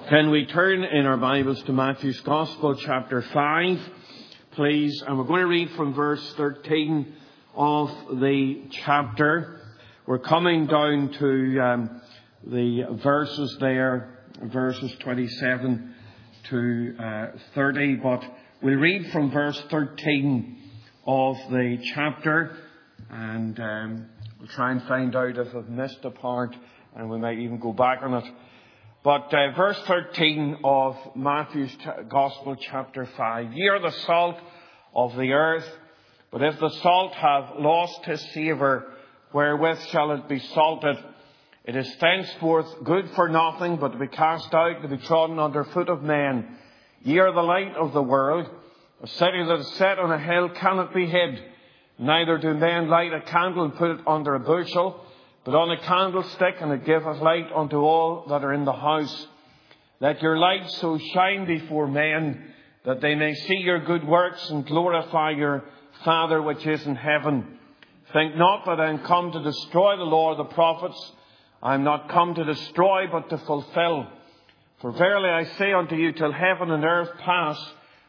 Can we turn in our Bibles to Matthew's Gospel, chapter 5, please? And we're going to read from verse 13 of the chapter. We're coming down to the verses there, verses 27 to 30. But we'll read from verse 13 of the chapter. And we'll try and find out if I've missed a part. And we might even go back on it. But verse 13 of Matthew's Gospel, chapter 5. Ye are the salt of the earth, but if the salt have lost his savour, wherewith shall it be salted? It is thenceforth good for nothing, but to be cast out, to be trodden under foot of men. Ye are the light of the world. A city that is set on a hill cannot be hid. Neither do men light a candle and put it under a bushel, but on a candlestick, and it giveth light unto all that are in the house. Let your light so shine before men, that they may see your good works and glorify your Father which is in heaven. Think not that I am come to destroy the law of the prophets. I am not come to destroy, but to fulfill. For verily I say unto you, till heaven and earth pass,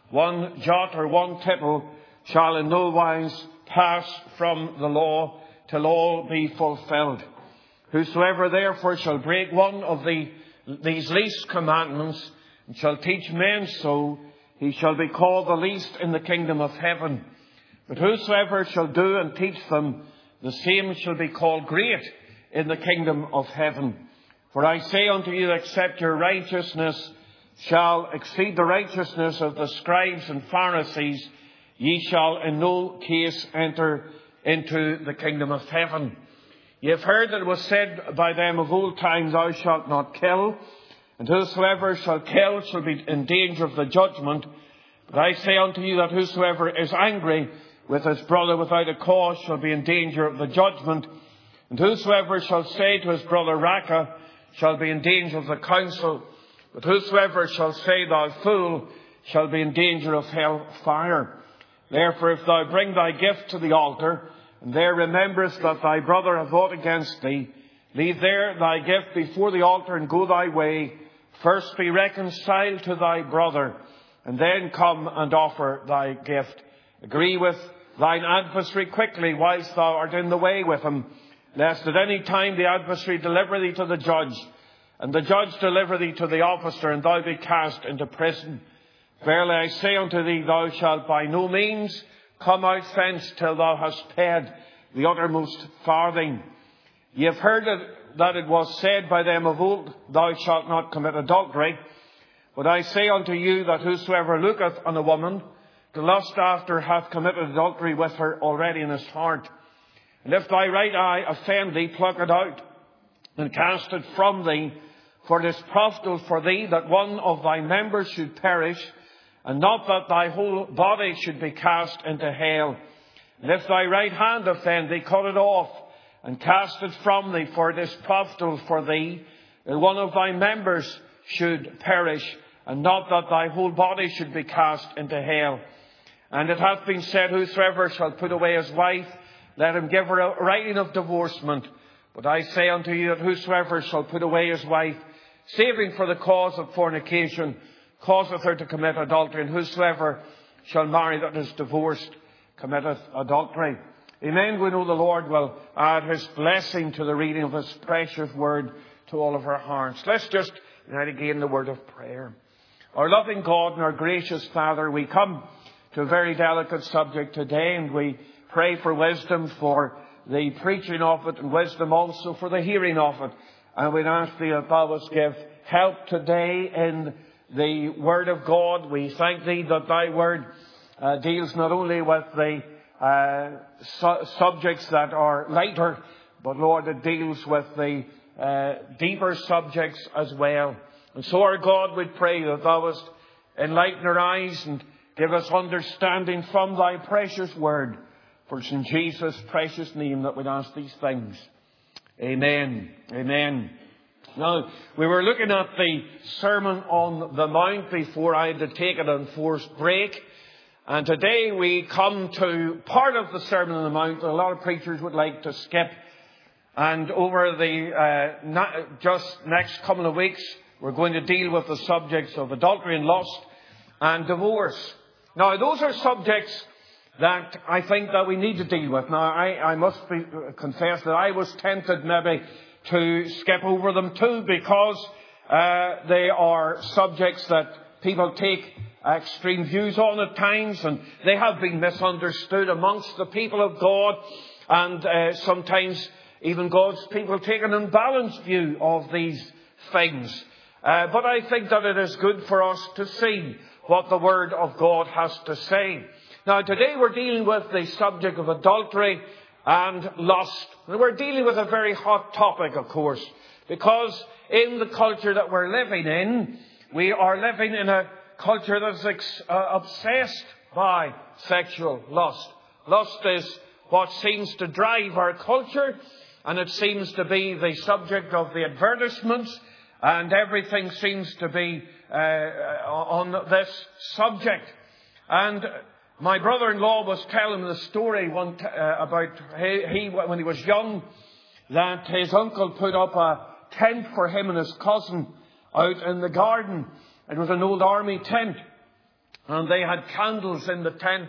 one jot or one tittle shall in no wise pass from the law, till all be fulfilled. Whosoever therefore shall break one of these least commandments, and shall teach men so, he shall be called the least in the kingdom of heaven. But whosoever shall do and teach them, the same shall be called great in the kingdom of heaven. For I say unto you, except your righteousness shall exceed the righteousness of the scribes and Pharisees, ye shall in no case enter into the kingdom of heaven. Ye have heard that it was said by them of old time, thou shalt not kill, and whosoever shall kill shall be in danger of the judgment. But I say unto you that whosoever is angry with his brother without a cause shall be in danger of the judgment. And whosoever shall say to his brother, Raca, shall be in danger of the council. But whosoever shall say, thou fool, shall be in danger of hell fire. Therefore, if thou bring thy gift to the altar, and there rememberest that thy brother hath aught against thee, leave there thy gift before the altar, and go thy way. First be reconciled to thy brother, and then come and offer thy gift. Agree with thine adversary quickly, whilst thou art in the way with him, lest at any time the adversary deliver thee to the judge, and the judge deliver thee to the officer, and thou be cast into prison. Verily I say unto thee, thou shalt by no means come out thence till thou hast paid the uttermost farthing. Ye have heard that it was said by them of old, thou shalt not commit adultery. But I say unto you that whosoever looketh on a woman to lust after hath committed adultery with her already in his heart. And if thy right eye offend thee, pluck it out, and cast it from thee. For it is profitable for thee that one of thy members should perish, and not that thy whole body should be cast into hell. And if thy right hand offend thee, cut it off, and cast it from thee. For it is profitable for thee that one of thy members should perish, and not that thy whole body should be cast into hell. And it hath been said, whosoever shall put away his wife, let him give her a writing of divorcement. But I say unto you that whosoever shall put away his wife, saving for the cause of fornication, causeth her to commit adultery, and whosoever shall marry that is divorced committeth adultery. Amen. We know the Lord will add his blessing to the reading of his precious word to all of our hearts. Let's just unite again the word of prayer. Our loving God and our gracious Father, we come to a very delicate subject today, and we pray for wisdom for the preaching of it, and wisdom also for the hearing of it. And we ask thee that thou wouldst give help today in the word of God. We thank thee that thy word deals not only with the subjects that are lighter, but Lord, it deals with the deeper subjects as well. And so, our God, we pray that thou wouldst enlighten our eyes and give us understanding from thy precious word. For it's in Jesus' precious name that we ask these things. Amen. Amen. Now, we were looking at the Sermon on the Mount before I had to take an enforced break. And today we come to part of the Sermon on the Mount that a lot of preachers would like to skip. And over the just next couple of weeks, we're going to deal with the subjects of adultery and lust and divorce. Now, those are subjects that I think that we need to deal with. Now, I must confess that I was tempted maybe to skip over them too, because they are subjects that people take extreme views on at times, and they have been misunderstood amongst the people of God, and sometimes even God's people take an imbalanced view of these things. But I think that it is good for us to see what the Word of God has to say. Now, today we're dealing with the subject of adultery and lust. And we're dealing with a very hot topic, of course, because in the culture that we're living in, we are living in a culture that's obsessed by sexual lust. Lust is what seems to drive our culture, and it seems to be the subject of the advertisements, and everything seems to be on this subject. And my brother-in-law was telling the story about when he was young, that his uncle put up a tent for him and his cousin out in the garden. It was an old army tent, and they had candles in the tent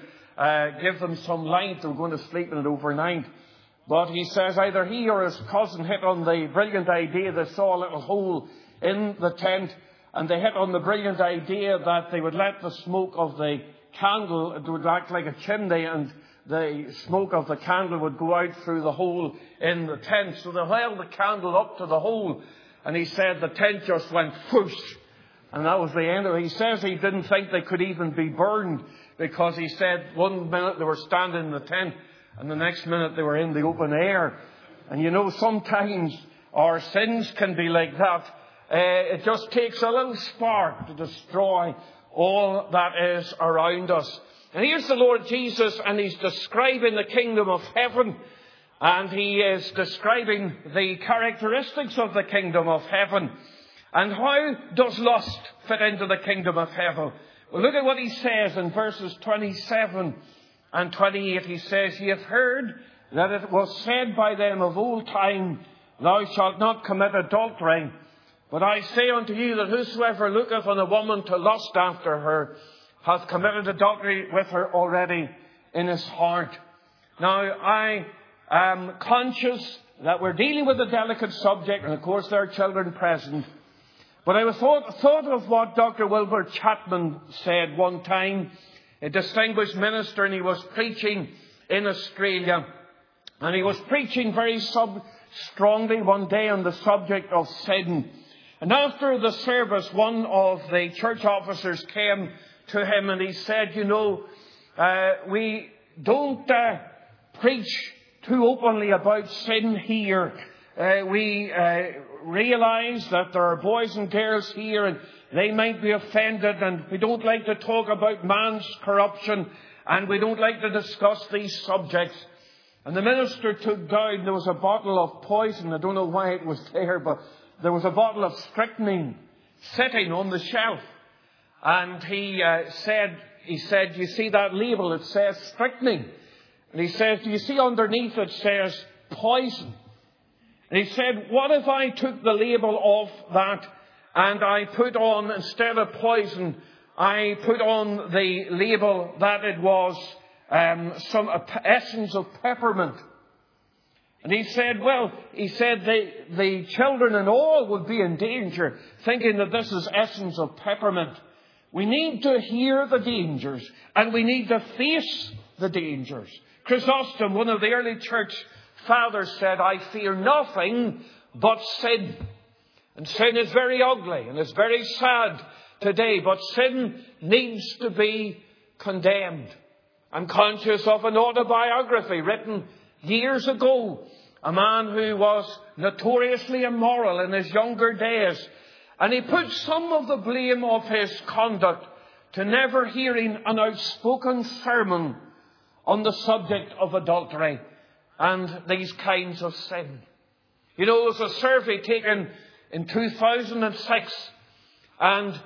to give them some light. They were going to sleep in it overnight. But he says either he or his cousin hit on the brilliant idea. They saw a little hole in the tent, and they hit on the brilliant idea that they would let the smoke of the candle, it would act like a chimney, and the smoke of the candle would go out through the hole in the tent. So they held the candle up to the hole, and he said the tent just went whoosh, and that was the end of it. He says he didn't think they could even be burned, because he said one minute they were standing in the tent, and the next minute they were in the open air. And you know, sometimes our sins can be like that. It just takes a little spark to destroy all that is around us. And here's the Lord Jesus, and He's describing the kingdom of heaven. And He is describing the characteristics of the kingdom of heaven. And how does lust fit into the kingdom of heaven? Well, look at what He says in verses 27 and 28. He says, "Ye have heard that it was said by them of old time, Thou shalt not commit adultery. But I say unto you that whosoever looketh on a woman to lust after her hath committed adultery with her already in his heart." Now, I am conscious that we're dealing with a delicate subject, and of course there are children present. But I thought of what Dr. Wilbur Chapman said one time, a distinguished minister, and he was preaching in Australia. And he was preaching very strongly one day on the subject of sin. And after the service, one of the church officers came to him and he said, "You know, we don't preach too openly about sin here. We realize that there are boys and girls here and they might be offended, and we don't like to talk about man's corruption, and we don't like to discuss these subjects." And the minister took down, there was a bottle of poison. I don't know why it was there, but there was a bottle of strychnine sitting on the shelf. And he said, "You see that label? It says strychnine." And he says, "Do you see underneath it says poison?" And he said, "What if I took the label off that and I put on, instead of poison, I put on the label that it was some essence of peppermint?" And he said, the children and all would be in danger, thinking that this is essence of peppermint. We need to hear the dangers, and we need to face the dangers. Chrysostom, one of the early church fathers, said, "I fear nothing but sin." And sin is very ugly, and it's very sad today, but sin needs to be condemned. I'm conscious of an autobiography written years ago, a man who was notoriously immoral in his younger days, and he put some of the blame of his conduct to never hearing an outspoken sermon on the subject of adultery and these kinds of sin. You know, there was a survey taken in 2006, and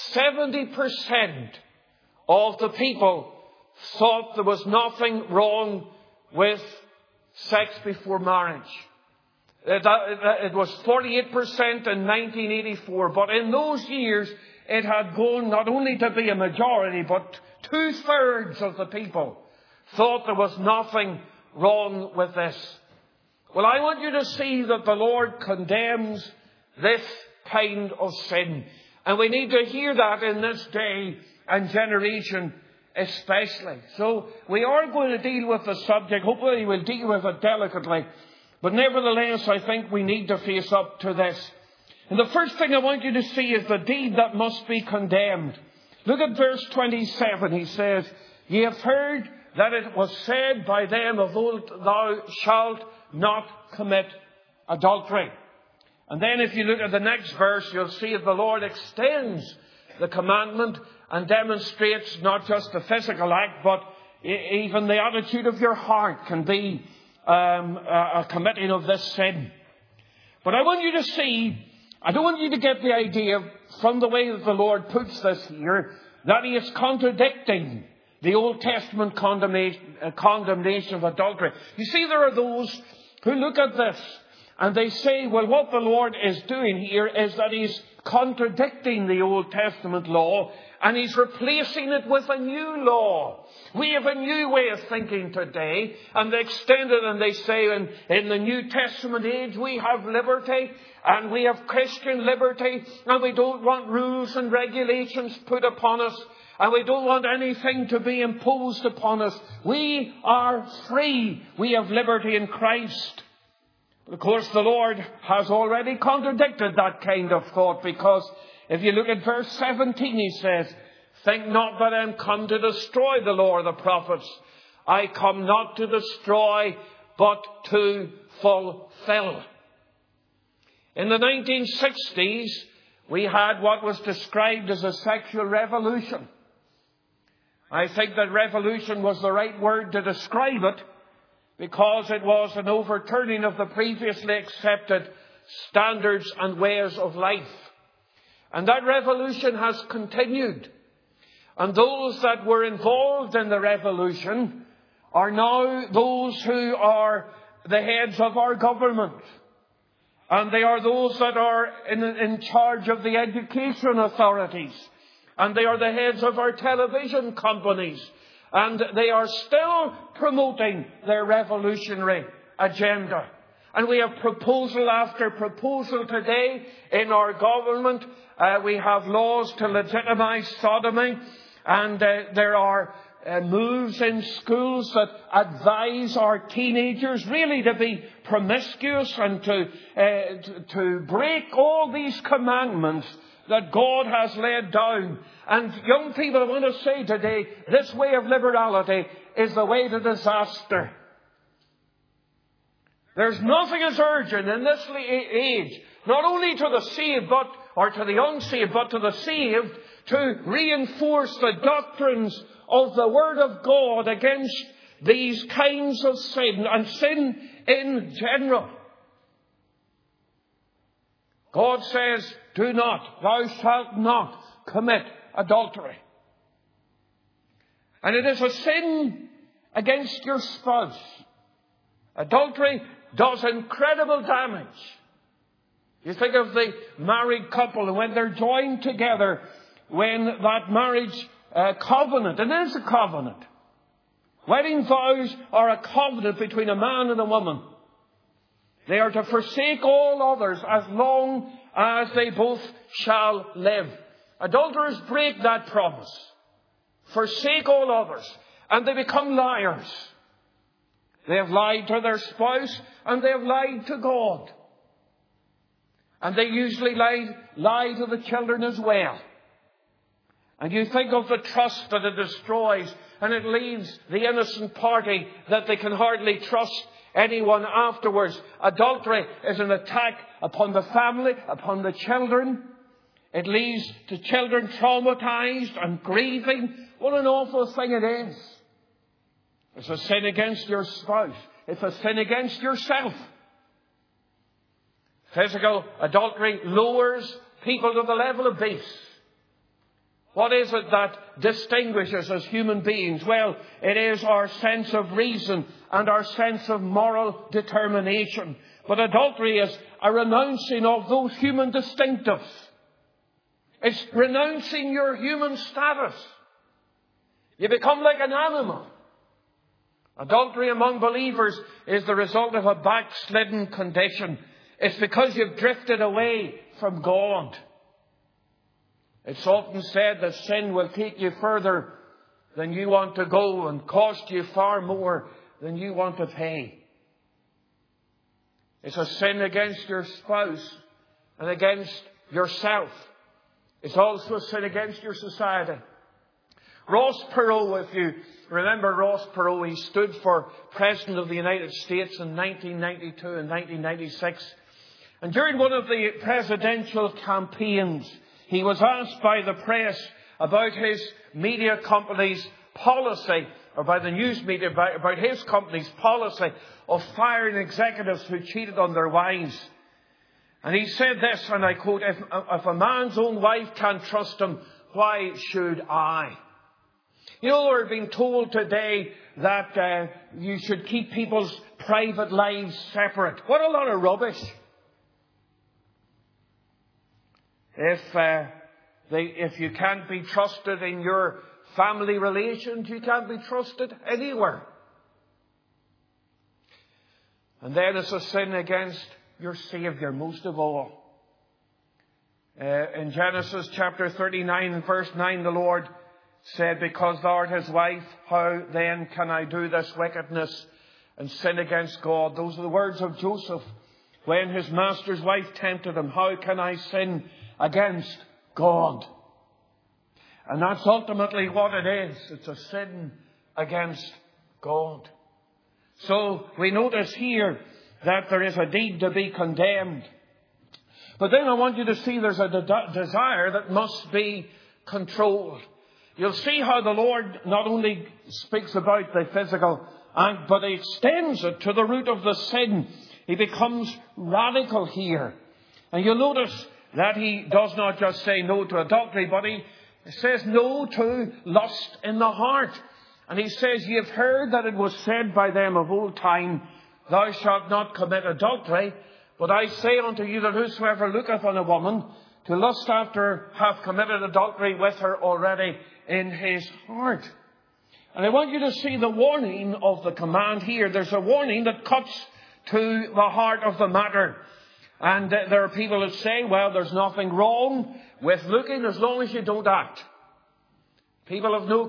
70% of the people thought there was nothing wrong with sex before marriage. It was 48% in 1984. But in those years, it had grown not only to be a majority, but 2/3 of the people thought there was nothing wrong with this. Well, I want you to see that the Lord condemns this kind of sin. And we need to hear that in this day and generation especially. So we are going to deal with the subject. Hopefully we'll deal with it delicately. But nevertheless, I think we need to face up to this. And the first thing I want you to see is the deed that must be condemned. Look at verse 27. He says, "Ye have heard that it was said by them of old, thou shalt not commit adultery." And then if you look at the next verse, you'll see that the Lord extends the commandment and demonstrates not just the physical act, but even the attitude of your heart can be a committing of this sin. But I want you to see, I don't want you to get the idea from the way that the Lord puts this here, that he is contradicting the Old Testament condemnation of adultery. You see, there are those who look at this and they say, well, what the Lord is doing here is that he's contradicting the Old Testament law and he's replacing it with a new law. We have a new way of thinking today, and they extend it and they say in the New Testament age we have liberty and we have Christian liberty and we don't want rules and regulations put upon us and we don't want anything to be imposed upon us. We are free. We have liberty in Christ. But of course, the Lord has already contradicted that kind of thought, because if you look at verse 17, he says, "Think not that I am come to destroy the law of the prophets. I come not to destroy, but to fulfill." In the 1960s, we had what was described as a sexual revolution. I think that revolution was the right word to describe it, because it was an overturning of the previously accepted standards and ways of life. And that revolution has continued. And those that were involved in the revolution are now those who are the heads of our government. And they are those that are in charge of the education authorities. And they are the heads of our television companies. And they are still promoting their revolutionary agenda. And we have proposal after proposal today in our government. We have laws to legitimize sodomy. And there are moves in schools that advise our teenagers really to be promiscuous and to break all these commandments that God has laid down. And young people, I want to say today, this way of liberality is the way to disaster. There's nothing as urgent in this age, not only to the saved, or to the unsaved, but to the saved, to reinforce the doctrines of the Word of God against these kinds of sin, and sin in general. God says, thou shalt not commit adultery. And it is a sin against your spouse. Adultery does incredible damage. You think of the married couple, and when they're joined together, when that marriage covenant, it is a covenant. Wedding vows are a covenant between a man and a woman. They are to forsake all others as long as they both shall live. Adulterers break that promise. Forsake all others. And they become liars. They have lied to their spouse and they have lied to God. And they usually lie to the children as well. And you think of the trust that it destroys, and it leaves the innocent party that they can hardly trust anyone afterwards. Adultery is an attack upon the family, upon the children. It leaves the children traumatized and grieving. What an awful thing it is. It's a sin against your spouse. It's a sin against yourself. Physical adultery lowers people to the level of beasts. What is it that distinguishes us as human beings? Well, it is our sense of reason and our sense of moral determination. But adultery is a renouncing of those human distinctives. It's renouncing your human status. You become like an animal. Adultery among believers is the result of a backslidden condition. It's because you've drifted away from God. It's often said that sin will take you further than you want to go and cost you far more than you want to pay. It's a sin against your spouse and against yourself. It's also a sin against your society. Ross Perot, if you remember Ross Perot, he stood for President of the United States in 1992 and 1996. And during one of the presidential campaigns, he was asked by the press about his media company's policy, or by the news media, about his company's policy of firing executives who cheated on their wives. And he said this, and I quote, if a man's own wife can't trust him, why should I? You know, we're being told today that you should keep people's private lives separate. What a lot of rubbish. If you can't be trusted in your family relations, you can't be trusted anywhere. And then it's a sin against your Saviour, most of all. In Genesis chapter 39 and verse 9, the Lord said, because thou art his wife, how then can I do this wickedness and sin against God? Those are the words of Joseph when his master's wife tempted him. How can I sin against God? And that's ultimately what it is. It's a sin against God. So we notice here that there is a deed to be condemned. But then I want you to see there's a desire that must be controlled. You'll see how the Lord not only speaks about the physical act, but he extends it to the root of the sin. He becomes radical here. And you'll notice that he does not just say no to adultery, but he says no to lust in the heart. And he says, ye have heard that it was said by them of old time, thou shalt not commit adultery. But I say unto you that whosoever looketh on a woman to lust after her hath committed adultery with her already in his heart. And I want you to see the warning of the command here. There's a warning that cuts to the heart of the matter. And there are people that say, well, there's nothing wrong with looking as long as you don't act. People have no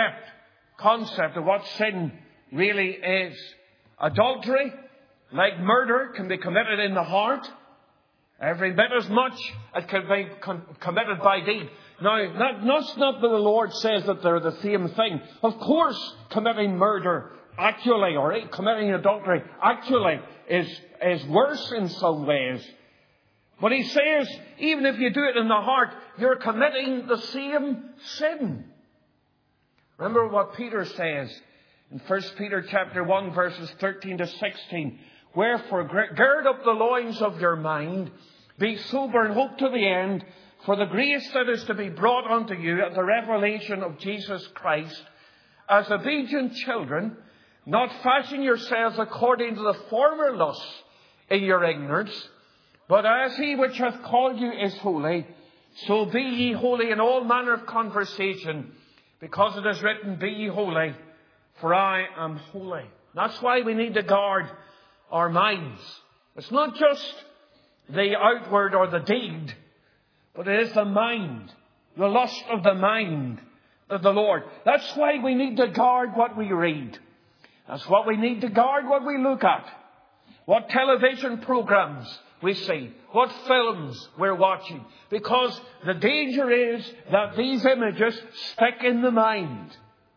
concept of what sin really is. Adultery, like murder, can be committed in the heart. Every bit as much it can be committed by deed. Now, that's not that the Lord says that they're the same thing. Of course, committing murder actually, or committing adultery actually is worse in some ways. But he says, even if you do it in the heart, you're committing the same sin. Remember what Peter says in 1 Peter chapter 1, verses 13 to 16. Wherefore, gird up the loins of your mind, be sober and hope to the end, for the grace that is to be brought unto you at the revelation of Jesus Christ, as obedient children, not fashion yourselves according to the former lusts in your ignorance, but as he which hath called you is holy, so be ye holy in all manner of conversation, because it is written, be ye holy, for I am holy. That's why we need to guard our minds. It's not just the outward or the deed, but it is the mind, the lust of the mind of the Lord. That's why we need to guard what we read. That's what we need to guard what we look at. What television programs we see. What films we're watching. Because the danger is that these images stick in the mind.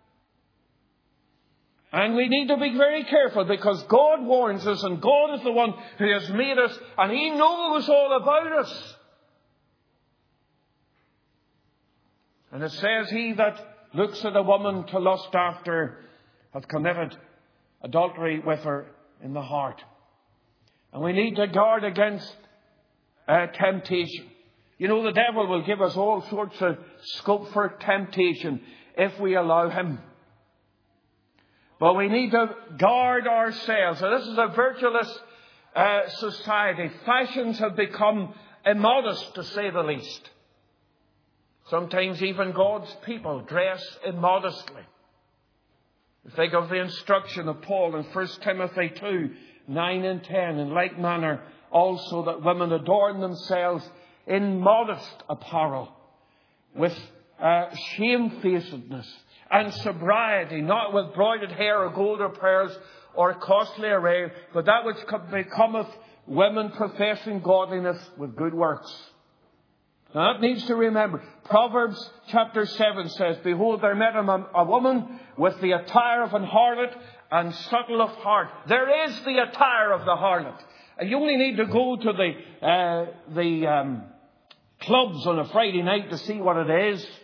And we need to be very careful, because God warns us, and God is the one who has made us, and he knows all about us. And it says, he that looks at a woman to lust after hath committed adultery with her in the heart. And we need to guard against temptation. You know, the devil will give us all sorts of scope for temptation if we allow him. But we need to guard ourselves. So this is a virtuous society, fashions have become immodest, to say the least. Sometimes even God's people dress immodestly. Think of the instruction of Paul in 1 Timothy 2, 9 and 10. In like manner also that women adorn themselves in modest apparel, with shamefacedness and sobriety, not with broided hair or gold or pearls or costly array, but that which becometh women professing godliness with good works. Now that needs to remember. Proverbs chapter 7 says, Behold, there met a woman with the attire of an harlot and subtle of heart. There is the attire of the harlot. And you only need to go to the clubs on a Friday night to see what it is.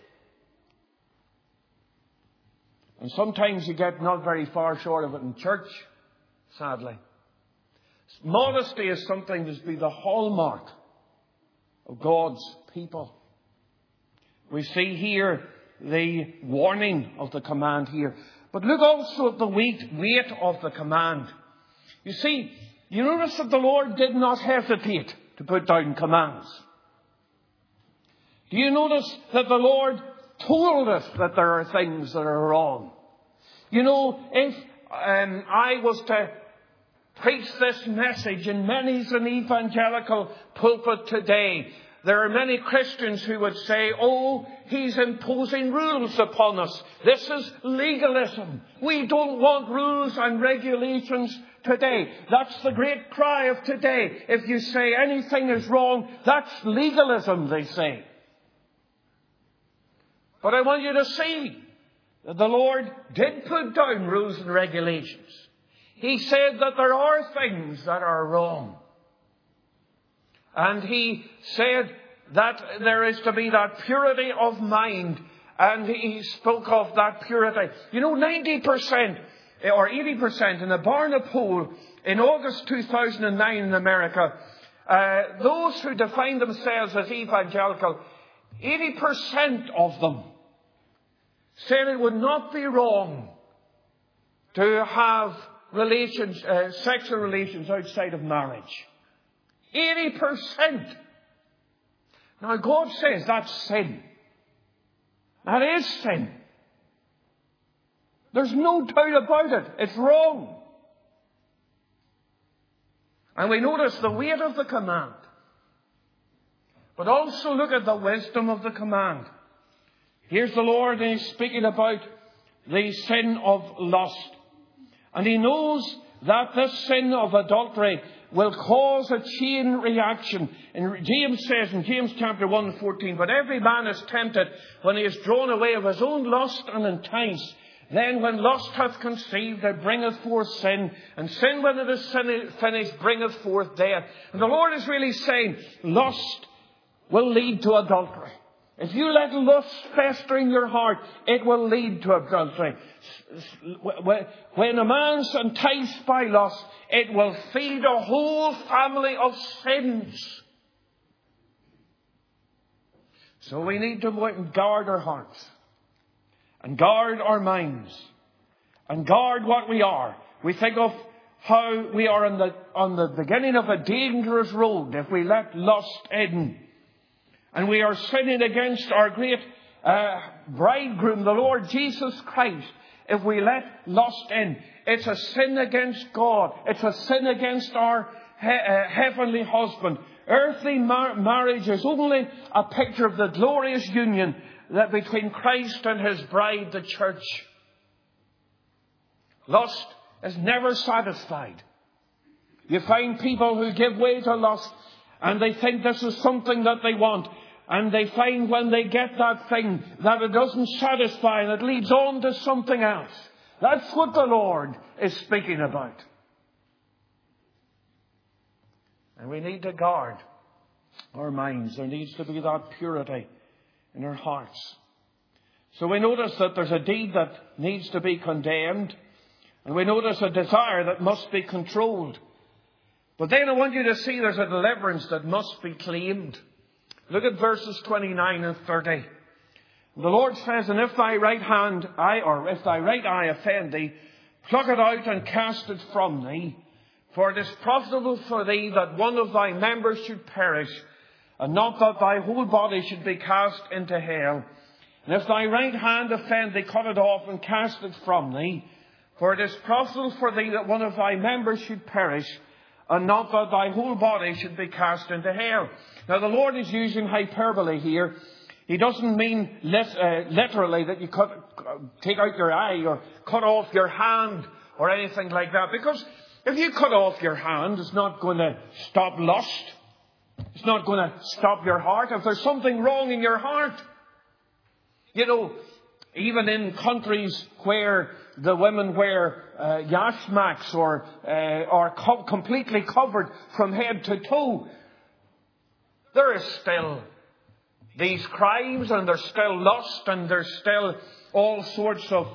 And sometimes you get not very far short of it in church, sadly. Modesty is something that's been the hallmark of God's people. We see here the warning of the command here. But look also at the weight of the command. You see, you notice that the Lord did not hesitate to put down commands. Do you notice that the Lord told us that there are things that are wrong? You know, if I was to preach this message in many's an evangelical pulpit today, there are many Christians who would say, oh, he's imposing rules upon us. This is legalism. We don't want rules and regulations today. That's the great cry of today. If you say anything is wrong, that's legalism, they say. But I want you to see that the Lord did put down rules and regulations. He said that there are things that are wrong. And he said that there is to be that purity of mind. And he spoke of that purity. You know, 90% or 80% in the Barna poll in August 2009 in America, those who define themselves as evangelical, 80% of them said it would not be wrong to have sexual relations outside of marriage. 80%. Now God says that's sin. That is sin. There's no doubt about it. It's wrong. And we notice the weight of the command. But also look at the wisdom of the command. Here's the Lord, and He's speaking about the sin of lust. And He knows that this sin of adultery will cause a chain reaction. And James says in James chapter 1:14, but every man is tempted when he is drawn away of his own lust and enticed. Then when lust hath conceived, it bringeth forth sin. And sin, when it is finished, bringeth forth death. And the Lord is really saying, lust will lead to adultery. If you let lust fester in your heart, it will lead to adultery. When a man's enticed by lust, it will feed a whole family of sins. So we need to guard our hearts, and guard our minds, and guard what we are. We think of how we are on the beginning of a dangerous road if we let lust in. And we are sinning against our great bridegroom, the Lord Jesus Christ, if we let lust in. It's a sin against God. It's a sin against our heavenly husband. Earthly marriage is only a picture of the glorious union that between Christ and His bride, the church. Lust is never satisfied. You find people who give way to lust, and they think this is something that they want. And they find when they get that thing that it doesn't satisfy and it leads on to something else. That's what the Lord is speaking about. And we need to guard our minds. There needs to be that purity in our hearts. So we notice that there's a deed that needs to be condemned. And we notice a desire that must be controlled. But then I want you to see there's a deliverance that must be claimed. Look at verses 29 and 30. The Lord says, and if thy right eye offend thee, pluck it out and cast it from thee. For it is profitable for thee that one of thy members should perish, and not that thy whole body should be cast into hell. And if thy right hand offend thee, cut it off and cast it from thee. For it is profitable for thee that one of thy members should perish, and not that thy whole body should be cast into hell. Now the Lord is using hyperbole here. He doesn't mean literally that you take out your eye or cut off your hand or anything like that. Because if you cut off your hand, it's not going to stop lust. It's not going to stop your heart. If there's something wrong in your heart, you know, even in countries where the women wear yashmaks or are completely covered from head to toe, there is still these crimes, and there's still lust, and there's still all sorts of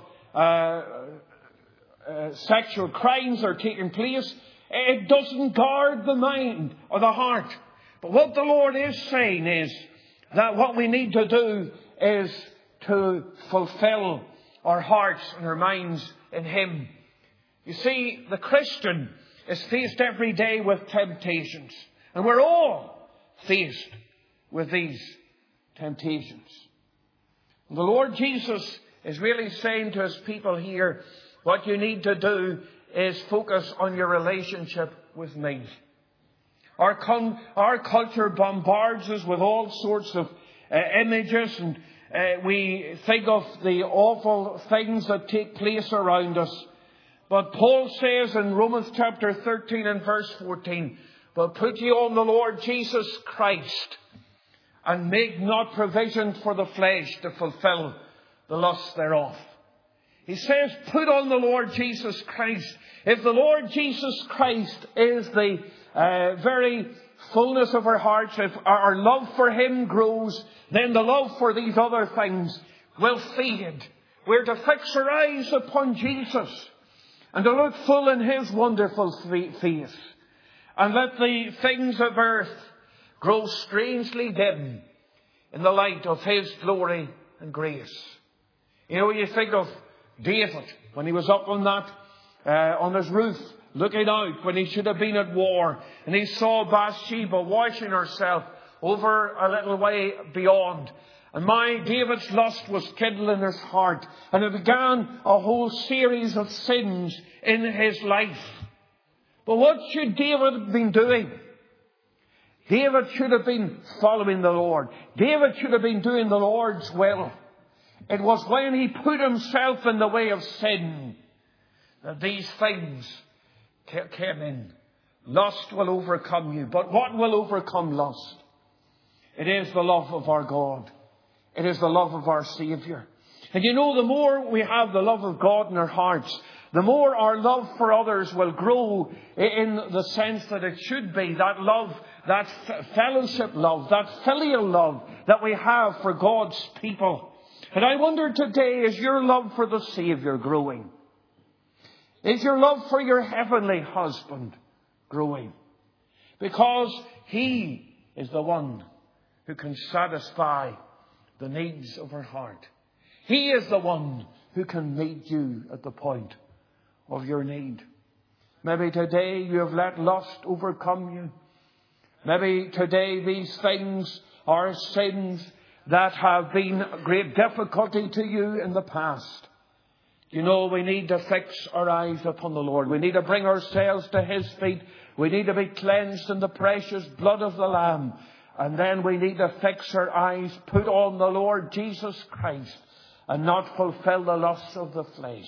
sexual crimes are taking place. It doesn't guard the mind or the heart. But what the Lord is saying is that what we need to do is to fulfill our hearts and our minds in Him. You see, the Christian is faced every day with temptations. And we're all faced with these temptations. And the Lord Jesus is really saying to His people here, what you need to do is focus on your relationship with me. Our culture bombards us with all sorts of images, and we think of the awful things that take place around us. But Paul says in Romans chapter 13 and verse 14, but put ye on the Lord Jesus Christ, and make not provision for the flesh to fulfill the lusts thereof. He says, put on the Lord Jesus Christ. If the Lord Jesus Christ is the very fullness of our hearts, if our love for Him grows, then the love for these other things will fade. We're to fix our eyes upon Jesus and to look full in His wonderful face, and let the things of earth grow strangely dim in the light of His glory and grace. You know, you think of David when he was up on that, on his roof, looking out when he should have been at war, and he saw Bathsheba washing herself over a little way beyond. And David's lust was kindled in his heart, and it began a whole series of sins in his life. But what should David have been doing? David should have been following the Lord. David should have been doing the Lord's will. It was when he put himself in the way of sin that these things came in. Lust will overcome you. But what will overcome lust? It is the love of our God. It is the love of our Saviour. And you know, the more we have the love of God in our hearts, the more our love for others will grow in the sense that it should be. That love, that fellowship love, that filial love that we have for God's people. And I wonder today, is your love for the Saviour growing? Is your love for your heavenly husband growing? Because He is the one who can satisfy the needs of our heart. He is the one who can meet you at the point of your need. Maybe today you have let lust overcome you. Maybe today these things are sins that have been a great difficulty to you in the past. You know, we need to fix our eyes upon the Lord. We need to bring ourselves to His feet. We need to be cleansed in the precious blood of the Lamb. And then we need to fix our eyes, put on the Lord Jesus Christ, and not fulfill the lusts of the flesh.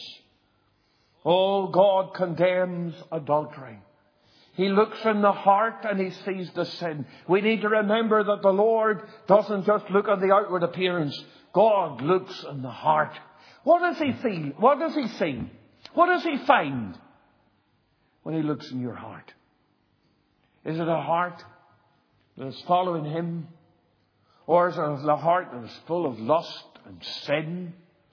Oh, God condemns adultery. He looks in the heart and He sees the sin. We need to remember that the Lord doesn't just look at the outward appearance. God looks in the heart. What does He feel? What does He see? What does He find when He looks in your heart? Is it a heart that is following Him? Or is it a heart that is full of lust and sin?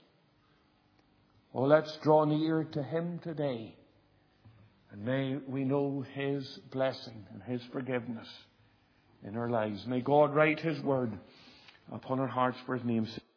Oh, let's draw near to Him today. And may we know His blessing and His forgiveness in our lives. May God write His word upon our hearts for His name's sake.